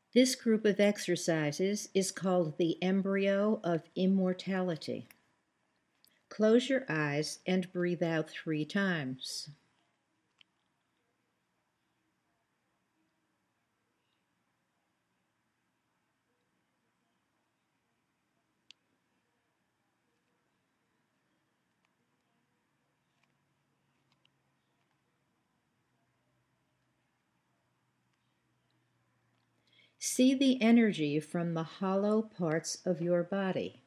This group of exercises is called the embryo of immortality. Close your eyes and breathe out 3 times. See the energy from the hollow parts of your body.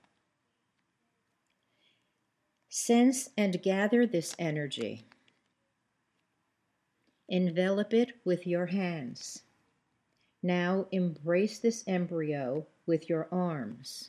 Sense and gather this energy. Envelop it with your hands. Now embrace this embryo with your arms.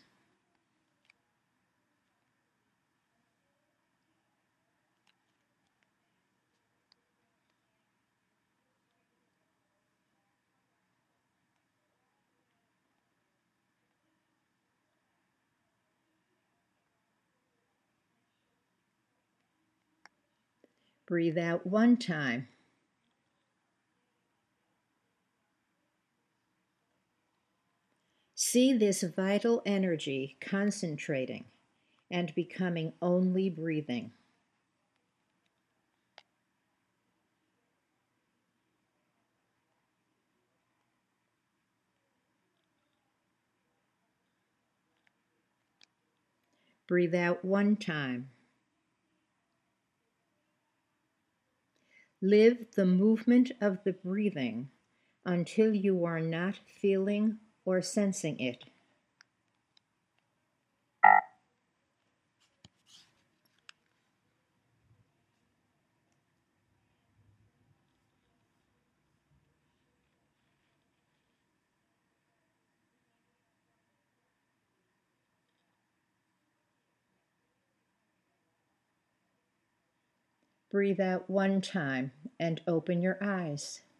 Breathe out 1 time. See this vital energy concentrating and becoming only breathing. Breathe out 1 time. Live the movement of the breathing until you are not feeling or sensing it. Breathe out 1 time and open your eyes.